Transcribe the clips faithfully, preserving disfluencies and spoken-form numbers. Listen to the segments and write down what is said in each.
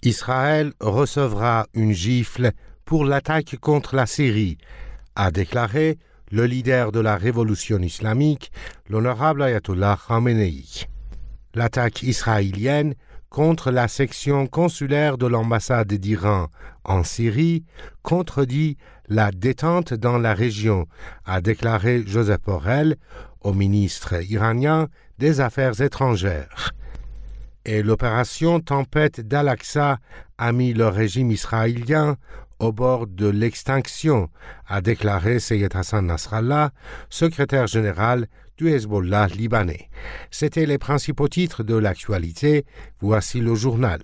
Israël recevra une gifle pour l'attaque contre la Syrie, a déclaré le leader de la révolution islamique, l'honorable Ayatollah Khamenei. L'attaque israélienne contre la section consulaire de l'ambassade d'Iran en Syrie contredit la détente dans la région, a déclaré Joseph Borrell au ministre iranien des Affaires étrangères. Et l'opération Tempête d'Al-Aqsa a mis le régime israélien au bord de l'extinction, a déclaré Seyed Hassan Nasrallah, secrétaire général du Hezbollah libanais. C'étaient les principaux titres de l'actualité. Voici le journal.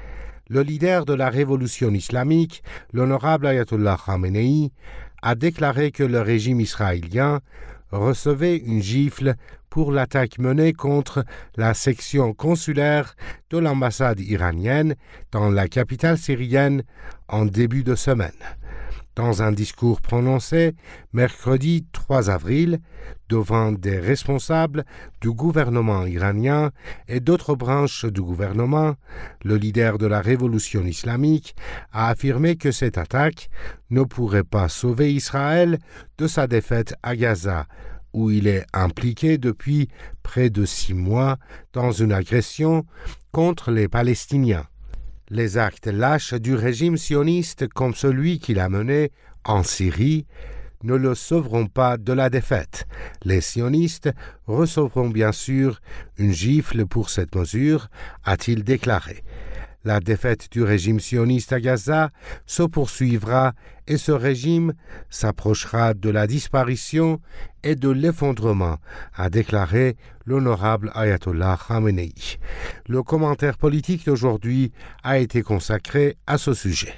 Le leader de la révolution islamique, l'honorable Ayatollah Khamenei, a déclaré que le régime israélien recevait une gifle pour l'attaque menée contre la section consulaire de l'ambassade iranienne dans la capitale syrienne en début de semaine. Dans un discours prononcé mercredi trois avril devant des responsables du gouvernement iranien et d'autres branches du gouvernement, le leader de la révolution islamique a affirmé que cette attaque ne pourrait pas sauver Israël de sa défaite à Gaza, où il est impliqué depuis près de six mois dans une agression contre les Palestiniens. Les actes lâches du régime sioniste comme celui qu'il a mené en Syrie ne le sauveront pas de la défaite. Les sionistes recevront bien sûr une gifle pour cette mesure, a-t-il déclaré. La défaite du régime sioniste à Gaza se poursuivra et ce régime s'approchera de la disparition et de l'effondrement, a déclaré l'honorable Ayatollah Khamenei. Le commentaire politique d'aujourd'hui a été consacré à ce sujet.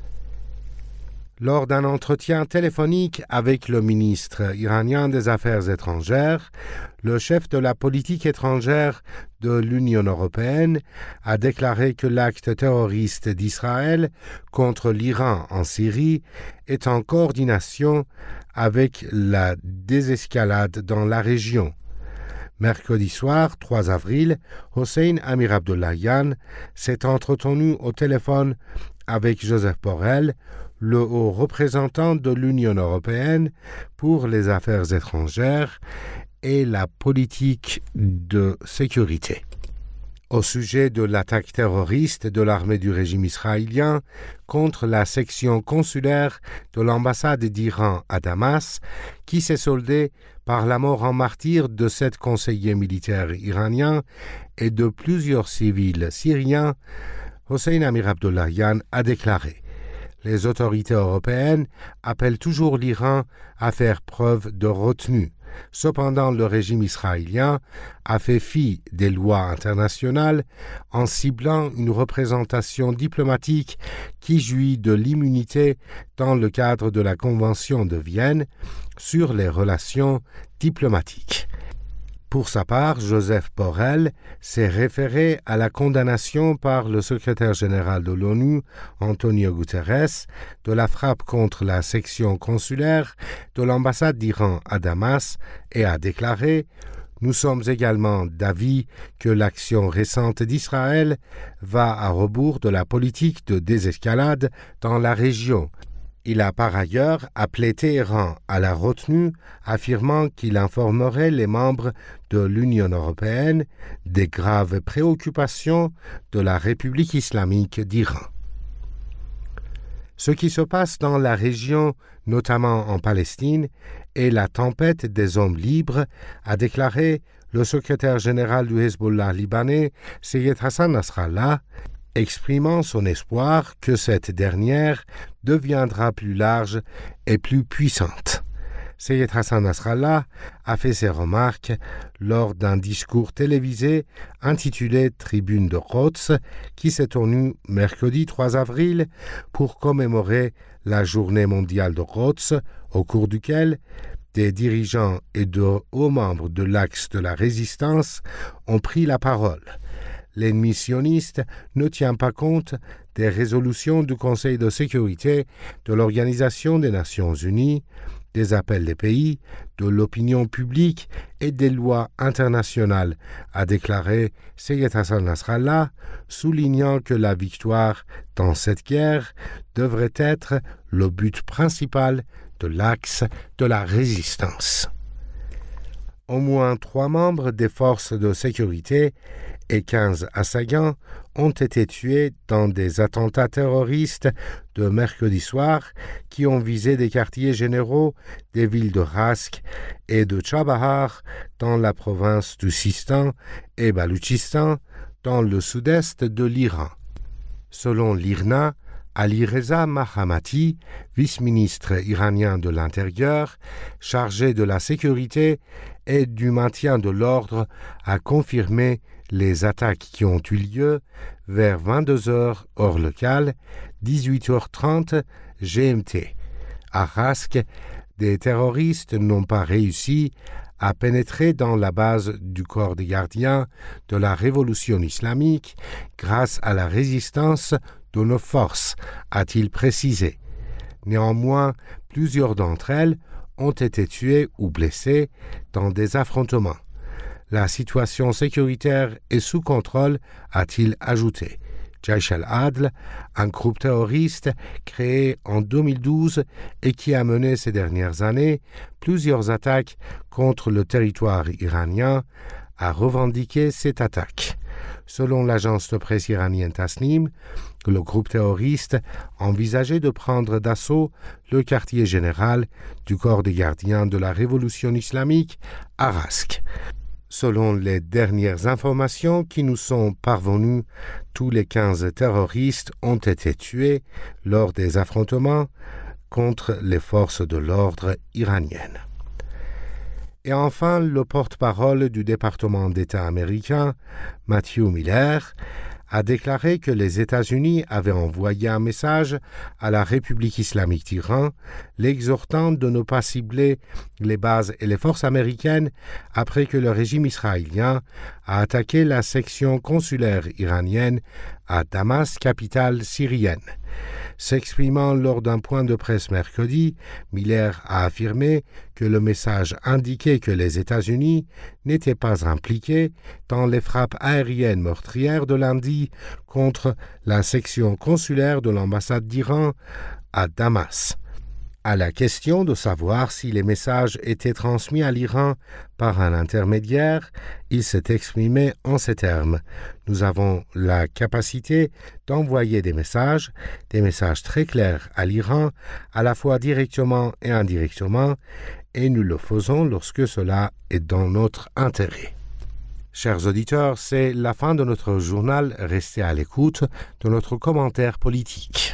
Lors d'un entretien téléphonique avec le ministre iranien des Affaires étrangères, le chef de la politique étrangère de l'Union européenne a déclaré que l'acte terroriste d'Israël contre l'Iran en Syrie est en coordination avec la désescalade dans la région. Mercredi soir, trois avril, Hossein Amir Abdollahian s'est entretenu au téléphone avec Joseph Borrell, le haut représentant de l'Union européenne pour les affaires étrangères et la politique de sécurité. Au sujet de l'attaque terroriste de l'armée du régime israélien contre la section consulaire de l'ambassade d'Iran à Damas, qui s'est soldée par la mort en martyr de sept conseillers militaires iraniens et de plusieurs civils syriens, Hossein Amir Abdollahian a déclaré: les autorités européennes appellent toujours l'Iran à faire preuve de retenue. Cependant, le régime israélien a fait fi des lois internationales en ciblant une représentation diplomatique qui jouit de l'immunité dans le cadre de la Convention de Vienne sur les relations diplomatiques. Pour sa part, Joseph Borrell s'est référé à la condamnation par le secrétaire général de l'ONU, Antonio Guterres, de la frappe contre la section consulaire de l'ambassade d'Iran à Damas et a déclaré « Nous sommes également d'avis que l'action récente d'Israël va à rebours de la politique de désescalade dans la région ». Il a par ailleurs appelé Téhéran à la retenue, affirmant qu'il informerait les membres de l'Union européenne des graves préoccupations de la République islamique d'Iran. Ce qui se passe dans la région, notamment en Palestine, est la tempête des hommes libres, a déclaré le secrétaire général du Hezbollah libanais, Seyed Hassan Nasrallah, exprimant son espoir que cette dernière deviendra plus large et plus puissante. Seyed Hassan Nasrallah a fait ses remarques lors d'un discours télévisé intitulé « Tribune de Quds » qui s'est tenu mercredi trois avril pour commémorer la journée mondiale de Quds, au cours duquel des dirigeants et de hauts membres de l'axe de la résistance ont pris la parole. L'ennemi sioniste ne tient pas compte des résolutions du Conseil de sécurité de l'Organisation des Nations Unies, des appels des pays, de l'opinion publique et des lois internationales, a déclaré Seyed Hassan Nasrallah, soulignant que la victoire dans cette guerre devrait être le but principal de l'axe de la résistance. Au moins trois membres des forces de sécurité et quinze assaillants ont été tués dans des attentats terroristes de mercredi soir qui ont visé des quartiers généraux des villes de Rask et de Chabahar dans la province du Sistan et Baloutchistan dans le sud-est de l'Iran. Selon l'I R N A, Ali Reza Mahamati, vice-ministre iranien de l'Intérieur, chargé de la sécurité et du maintien de l'ordre, a confirmé les attaques qui ont eu lieu vers vingt-deux heures heure locale, dix-huit heures trente G M T. À Rask, des terroristes n'ont pas réussi à pénétrer dans la base du corps des gardiens de la révolution islamique grâce à la résistance de nos forces, a-t-il précisé. Néanmoins, plusieurs d'entre elles ont été tuées ou blessées dans des affrontements. La situation sécuritaire est sous contrôle, a-t-il ajouté. Jaish al-Adl, un groupe terroriste créé en deux mille douze et qui a mené ces dernières années plusieurs attaques contre le territoire iranien, a revendiqué cette attaque. Selon l'agence de presse iranienne Tasnim, le groupe terroriste envisageait de prendre d'assaut le quartier général du corps des gardiens de la révolution islamique à Rask. Selon les dernières informations qui nous sont parvenues, tous les quinze terroristes ont été tués lors des affrontements contre les forces de l'ordre iraniennes. Et enfin, le porte-parole du département d'État américain, Matthew Miller, a déclaré que les États-Unis avaient envoyé un message à la République islamique d'Iran, l'exhortant de ne pas cibler les bases et les forces américaines après que le régime israélien a attaqué la section consulaire iranienne à Damas, capitale syrienne. S'exprimant lors d'un point de presse mercredi, Miller a affirmé que le message indiquait que les États-Unis n'étaient pas impliqués dans les frappes aériennes meurtrières de lundi contre la section consulaire de l'ambassade d'Iran à Damas. À la question de savoir si les messages étaient transmis à l'Iran par un intermédiaire, il s'est exprimé en ces termes. Nous avons la capacité d'envoyer des messages, des messages très clairs à l'Iran, à la fois directement et indirectement, et nous le faisons lorsque cela est dans notre intérêt. Chers auditeurs, c'est la fin de notre journal. Restez à l'écoute de notre commentaire politique.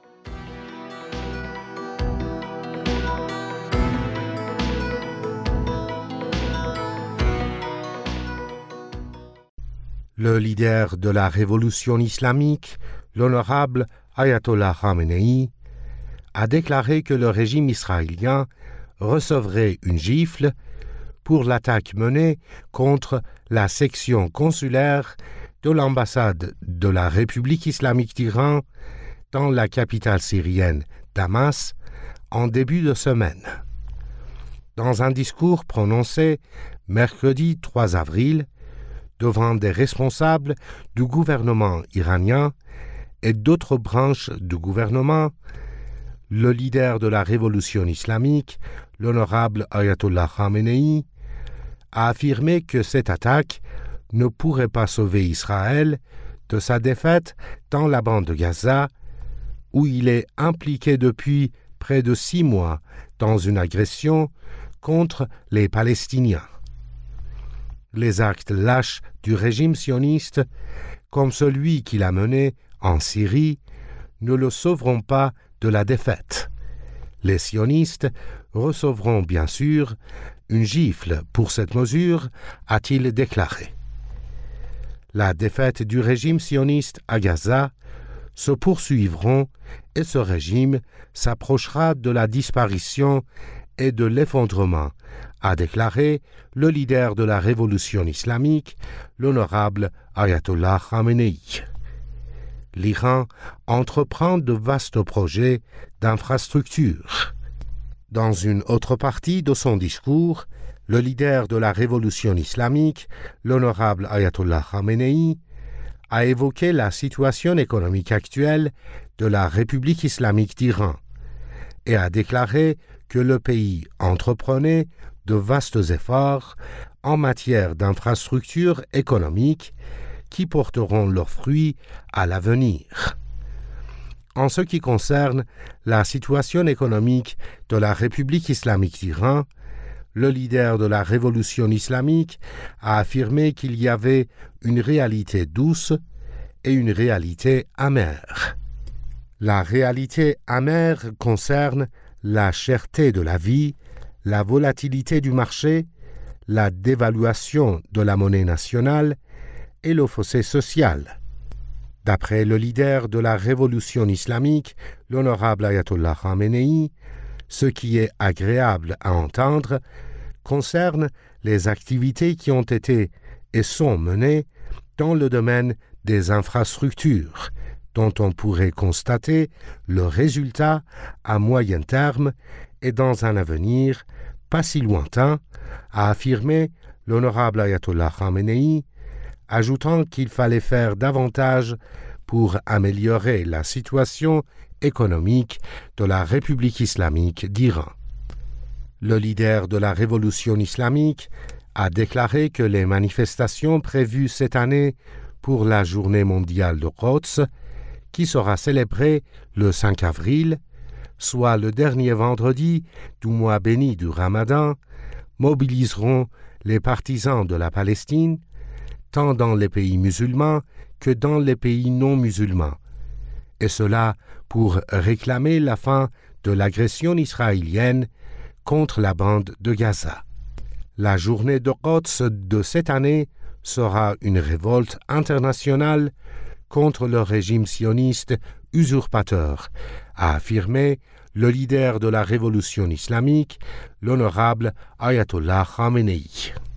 Le leader de la révolution islamique, l'honorable Ayatollah Khamenei, a déclaré que le régime israélien recevrait une gifle pour l'attaque menée contre la section consulaire de l'ambassade de la République islamique d'Iran dans la capitale syrienne, Damas, en début de semaine. Dans un discours prononcé mercredi trois avril, devant des responsables du gouvernement iranien et d'autres branches du gouvernement, le leader de la révolution islamique, l'honorable Ayatollah Khamenei, a affirmé que cette attaque ne pourrait pas sauver Israël de sa défaite dans la bande de Gaza, où il est impliqué depuis près de six mois dans une agression contre les Palestiniens. Les actes lâches du régime sioniste, comme celui qu'il a mené en Syrie, ne le sauveront pas de la défaite. Les sionistes recevront bien sûr une gifle pour cette mesure, a-t-il déclaré. La défaite du régime sioniste à Gaza se poursuivront et ce régime s'approchera de la disparition et de l'effondrement, a déclaré le leader de la révolution islamique, l'honorable Ayatollah Khamenei. L'Iran entreprend de vastes projets d'infrastructures. Dans une autre partie de son discours, le leader de la révolution islamique, l'honorable Ayatollah Khamenei, a évoqué la situation économique actuelle de la République islamique d'Iran et a déclaré que le pays entreprenait de vastes efforts en matière d'infrastructures économiques qui porteront leurs fruits à l'avenir. En ce qui concerne la situation économique de la République islamique d'Iran, le leader de la révolution islamique a affirmé qu'il y avait une réalité douce et une réalité amère. La réalité amère concerne la cherté de la vie, la volatilité du marché, la dévaluation de la monnaie nationale et le fossé social. D'après le leader de la révolution islamique, l'honorable Ayatollah Khamenei, ce qui est agréable à entendre concerne les activités qui ont été et sont menées dans le domaine des infrastructures, dont on pourrait constater le résultat à moyen terme et dans un avenir pas si lointain, a affirmé l'honorable Ayatollah Khamenei, ajoutant qu'il fallait faire davantage pour améliorer la situation économique de la République islamique d'Iran. Le leader de la révolution islamique a déclaré que les manifestations prévues cette année pour la journée mondiale de Quds, qui sera célébrée le cinq avril, soit le dernier vendredi du mois béni du Ramadan, mobiliseront les partisans de la Palestine, tant dans les pays musulmans que dans les pays non musulmans, et cela pour réclamer la fin de l'agression israélienne contre la bande de Gaza. La journée de Quds de cette année sera une révolte internationale contre le régime sioniste usurpateur, a affirmé le leader de la révolution islamique, l'honorable Ayatollah Khamenei.